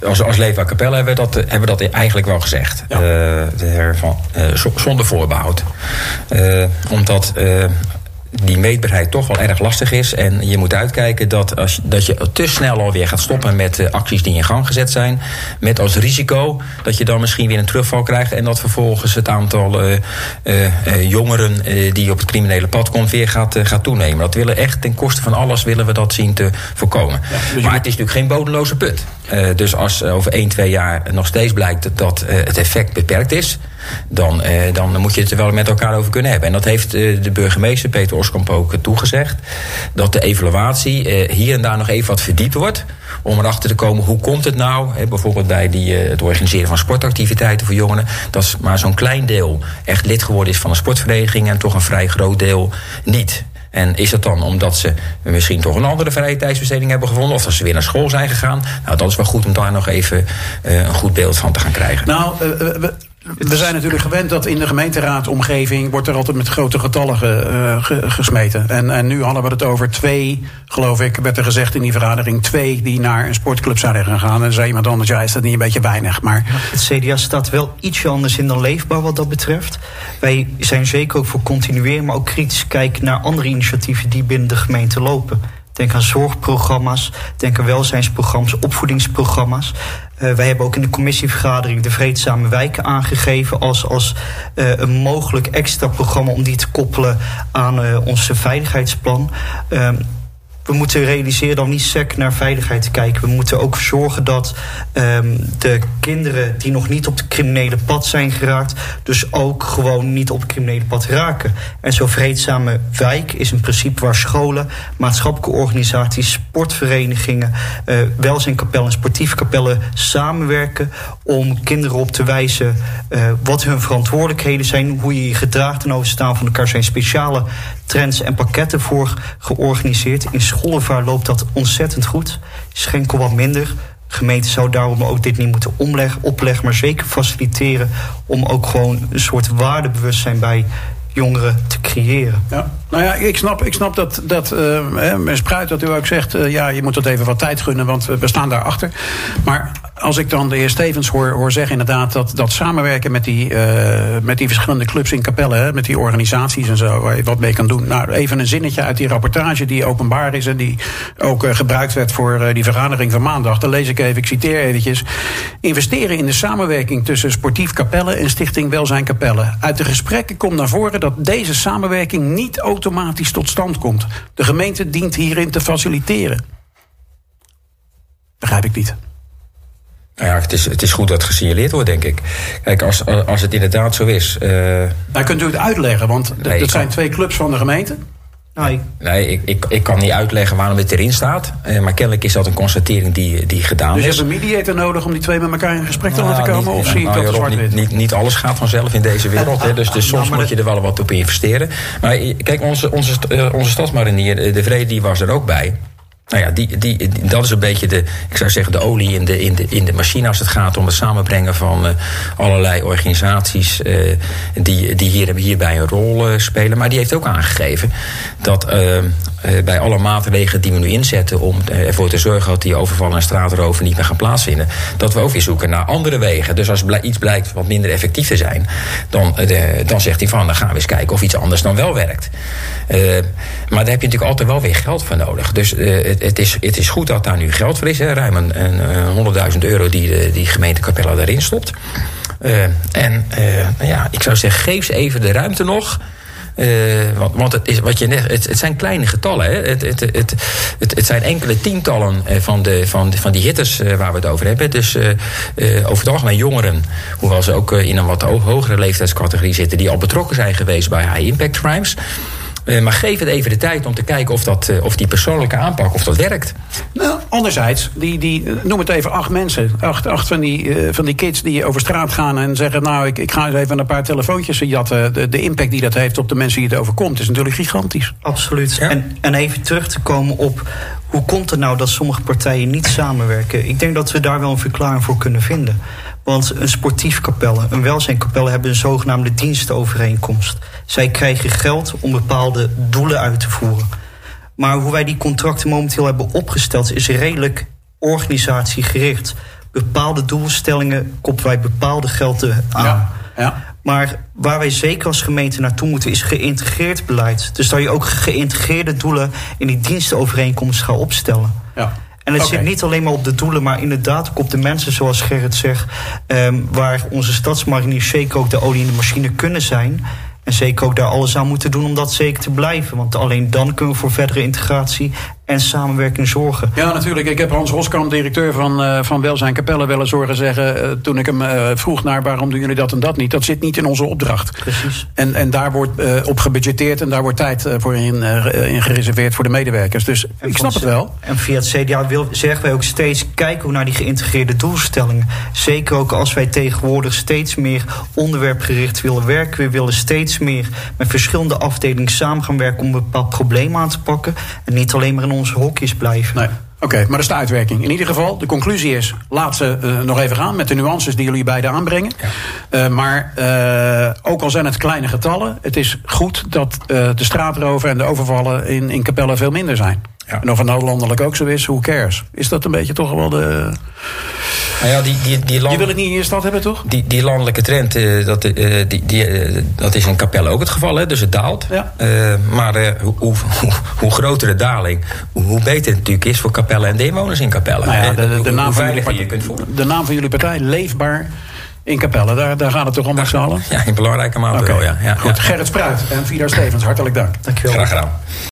Als Leefbaar Capelle hebben we dat eigenlijk wel gezegd. Ja. Zonder voorbehoud. Omdat die meetbaarheid toch wel erg lastig is. En je moet uitkijken dat je te snel alweer gaat stoppen met acties die in gang gezet zijn. Met als risico dat je dan misschien weer een terugval krijgt. En dat vervolgens het aantal jongeren die op het criminele pad komt weer gaat toenemen. Dat willen echt ten koste van alles willen we dat zien te voorkomen. Ja, dus maar het is natuurlijk geen bodemloze put. Dus als over 1-2 jaar nog steeds blijkt dat het effect beperkt is, dan moet je het er wel met elkaar over kunnen hebben. En dat heeft de burgemeester Peter Oskamp ook toegezegd. Dat de evaluatie hier en daar nog even wat verdiept wordt. Om erachter te komen, hoe komt het nou? Bijvoorbeeld bij het organiseren van sportactiviteiten voor jongeren. Dat maar zo'n klein deel echt lid geworden is van een sportvereniging en toch een vrij groot deel niet. En is dat dan omdat ze misschien toch een andere vrije tijdsbesteding hebben gevonden, of dat ze weer naar school zijn gegaan? Nou, dat is wel goed om daar nog even een goed beeld van te gaan krijgen. Nou, we zijn natuurlijk gewend dat in de gemeenteraadomgeving wordt er altijd met grote getallen gesmeten. En nu hadden we het over 2, geloof ik, werd er gezegd in die vergadering, 2 die naar een sportclub zouden gaan. En dan zei iemand anders, ja, is dat niet een beetje weinig? Maar het CDA staat wel ietsje anders in dan Leefbaar wat dat betreft. Wij zijn zeker ook voor continueren, maar ook kritisch kijken naar andere initiatieven die binnen de gemeente lopen. Denk aan zorgprogramma's, denk aan welzijnsprogramma's, opvoedingsprogramma's. Wij hebben ook in de commissievergadering de Vreedzame Wijken aangegeven als een mogelijk extra programma om die te koppelen aan onze veiligheidsplan. We moeten realiseren dat we niet sec naar veiligheid te kijken. We moeten ook zorgen dat de kinderen die nog niet op het criminele pad zijn geraakt, dus ook gewoon niet op het criminele pad raken. En zo'n Vreedzame Wijk is een principe waar scholen, maatschappelijke organisaties, sportverenigingen, welzijnkapellen en sportieve kapellen samenwerken om kinderen op te wijzen wat hun verantwoordelijkheden zijn, hoe je je gedraagt ten overstaan van elkaar. Zijn speciale trends en pakketten voor georganiseerd. In Schollevaar loopt dat ontzettend goed. Schenkel wat minder. De gemeente zou daarom ook dit niet moeten opleggen, maar zeker faciliteren om ook gewoon een soort waardebewustzijn bij jongeren te creëren. Ja. Nou ja, ik snap dat Spruit dat u ook zegt, ja, je moet dat even wat tijd gunnen, want we staan daarachter. Maar als ik dan de heer Stevens hoor zeggen inderdaad dat samenwerken met die verschillende clubs in Capelle, met die organisaties en zo, waar je wat mee kan doen. Nou, even een zinnetje uit die rapportage die openbaar is en die ook gebruikt werd voor die vergadering van maandag. Dan lees ik even, ik citeer eventjes. Investeren in de samenwerking tussen Sportief Capelle en Stichting Welzijn Capelle. Uit de gesprekken komt naar voren dat deze samenwerking niet automatisch tot stand komt. De gemeente dient hierin te faciliteren. Begrijp ik niet. Nou ja, het is goed dat het gesignaleerd wordt, denk ik. Kijk, als het inderdaad zo is. Nou, kunt u het uitleggen? Want dat zijn 2 clubs van de gemeente. Nee, ik kan niet uitleggen waarom het erin staat. Maar kennelijk is dat een constatering die gedaan is. Dus je hebt een mediator nodig om die 2 met elkaar in gesprek te laten komen? Of zie ik dat zwart-wit? Niet alles gaat vanzelf in deze wereld. Hè, dus soms moet je er wel wat op investeren. Maar kijk, onze stadsmarinier, De Vrede, die was er ook bij. Nou ja, dat is een beetje ik zou zeggen, de olie in de machine als het gaat om het samenbrengen van allerlei organisaties die hierbij een rol spelen. Maar die heeft ook aangegeven dat bij alle maatregelen die we nu inzetten om ervoor te zorgen dat die overvallen en straatroven niet meer gaan plaatsvinden, dat we ook weer zoeken naar andere wegen. Dus als iets blijkt wat minder effectief te zijn, dan zegt hij van, dan gaan we eens kijken of iets anders dan wel werkt. Maar daar heb je natuurlijk altijd wel weer geld voor nodig. Dus het is goed dat daar nu geld voor is. Hè. Ruim een €100.000 die gemeente Capelle daarin stopt. Ik zou zeggen, geef ze even de ruimte nog. Want het is wat je net, het zijn kleine getallen. Hè. Het zijn enkele tientallen van die hitters waar we het over hebben. Dus over het algemeen jongeren, hoewel ze ook in een wat hogere leeftijdscategorie zitten, die al betrokken zijn geweest bij high impact crimes. Maar geef het even de tijd om te kijken of die persoonlijke aanpak, of dat werkt. Nou, anderzijds, noem het even 8 mensen. 8 van die kids die over straat gaan en zeggen, nou, ik ga eens even een paar telefoontjes jatten. De impact die dat heeft op de mensen die het overkomt is natuurlijk gigantisch. Absoluut. Ja. En even terug te komen op, hoe komt het nou dat sommige partijen niet samenwerken? Ik denk dat we daar wel een verklaring voor kunnen vinden. Want een sportief kapelle, een welzijnkapelle hebben een zogenaamde dienstovereenkomst. Zij krijgen geld om bepaalde doelen uit te voeren. Maar hoe wij die contracten momenteel hebben opgesteld is redelijk organisatiegericht. bepaalde doelstellingen koppelen wij bepaalde gelden aan. Ja. Maar waar wij zeker als gemeente naartoe moeten is geïntegreerd beleid. Dus dat je ook geïntegreerde doelen in die dienstenovereenkomst gaat opstellen. Ja. En het zit niet alleen maar op de doelen, maar inderdaad ook op de mensen, zoals Gerrit zegt, waar onze stadsmariniers zeker ook de olie in de machine kunnen zijn. En zeker ook daar alles aan moeten doen om dat zeker te blijven. Want alleen dan kunnen we voor verdere integratie en samenwerking zorgen. Ja, natuurlijk. Ik heb Hans Roskamp, directeur van Welzijn Capelle, wel eens horen zeggen, toen ik hem vroeg naar waarom doen jullie dat en dat niet. Dat zit niet in onze opdracht. Precies. En daar wordt op gebudgeteerd en daar wordt tijd voor in gereserveerd voor de medewerkers. Dus ik snap het wel. En via het CDA zeggen wij ook steeds, kijken we naar die geïntegreerde doelstellingen. Zeker ook als wij tegenwoordig steeds meer onderwerpgericht willen werken. We willen steeds meer met verschillende afdelingen samen gaan werken om een bepaald probleem aan te pakken. En niet alleen maar in onze hokjes blijven. Nee. Oké, maar dat is de uitwerking. In ieder geval, de conclusie is, laat ze nog even gaan met de nuances die jullie beiden aanbrengen. Ja. Maar ook al zijn het kleine getallen, het is goed dat de straatroven en de overvallen in Capelle veel minder zijn. Ja. En of het nou landelijk ook zo is, who cares? Is dat een beetje toch wel de... Nou ja, je wil het niet in je stad hebben, toch? Die landelijke trend, dat is in Capelle ook het geval, hè? Dus het daalt. Ja. Maar hoe groter de daling, hoe beter het natuurlijk is voor Capelle en de inwoners in Capelle. Nou ja, de naam van jullie partij, Leefbaar in Capelle, daar gaat het toch om met z'n allen? Ja, in belangrijke mate wel, ja. Goed, Gerrit Spruit en Vidar Stevens, hartelijk dank. Dankjewel. Graag gedaan.